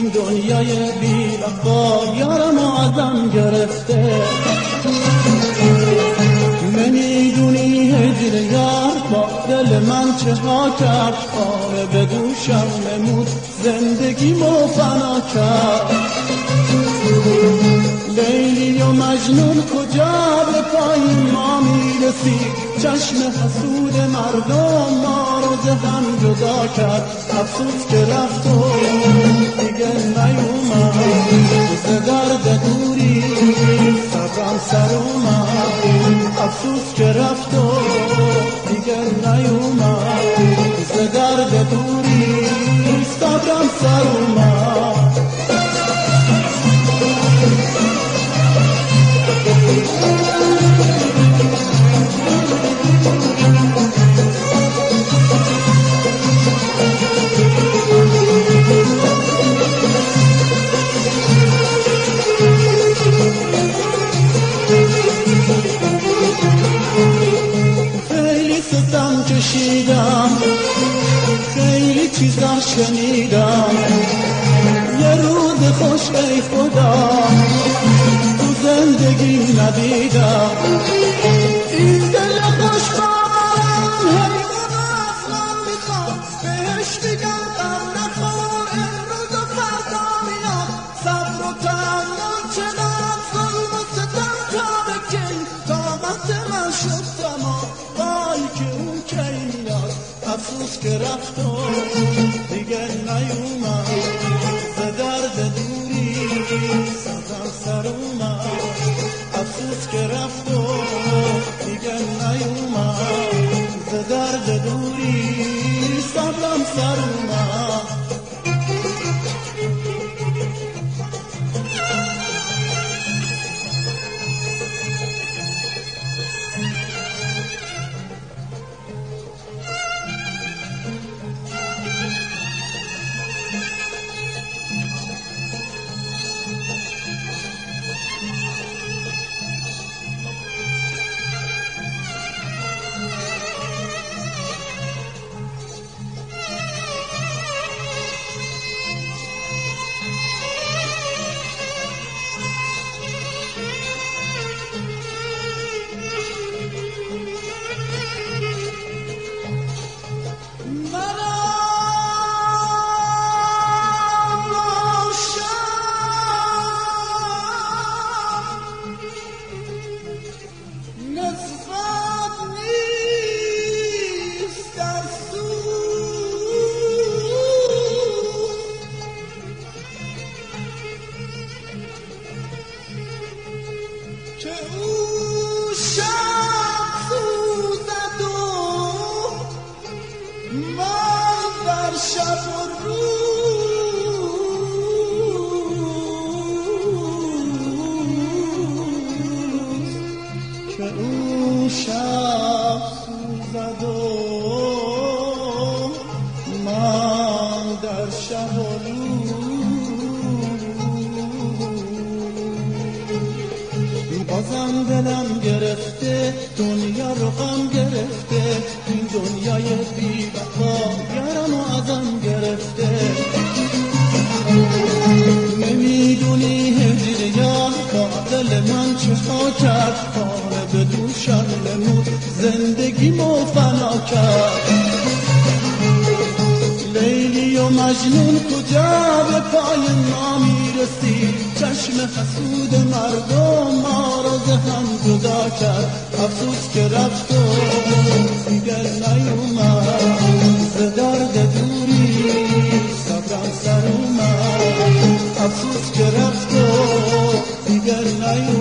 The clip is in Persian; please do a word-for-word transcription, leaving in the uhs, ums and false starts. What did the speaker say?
دنیای بی وفا یارم ازم گرفته. نمیدونی هجر یار با دل من چه ها کرد، خانه به دوشم نمود زندگیمو فنا کرد. لیلی و مجنون کجا به پای ما میرسید، چشم حسود مردم ما رو ز هم جدا کرد. افسوس که رفت و دیگه نیومد، ز درد دوری صبرم سر اومد. افسوس که رفت و دیگه نیومد، ز درد دوری صبرم سر اومد. خیلی ستم کشیدم، خیلی چیزا شنیدم، یه روز خوش ای خدا تو زندگی ندیدم. این دل خوش باورم حیوان اصلا میخواد، بهش میگم غم نخور امروز و فردا میاد. صبر و تحمل چقدر ظلم و ستم تا به کی، طاقت من شد تمام وای که اون کی میاد. افسوس که رفت و دیگه نیومد، ز درد دوری صبرم سر اومد. افسوس که رفت و دیگه نیومد، ز درد دوری صبرم سر اومد. که او شب سوزد و من در شب و روز، که او شب سوزد و من در شب و روز. بازم دلم گرفته، دنیا رو غم گرفته، این دنیای بی وفا یارمو ازم گرفته. نمیدونی هجر یار با دل من چه ها کرد، خانه به دوشم نمود زندگیمو فنا کرد. لیلی و مجنون کجا به پای ما میرسید، چشم حسود مردم ما رو ز هم جدا کرد. افسوس که رفت و دیگر نیومد، ز درد دوری صبرم سر اومد. افسوس که رفت و دیگر نیومد.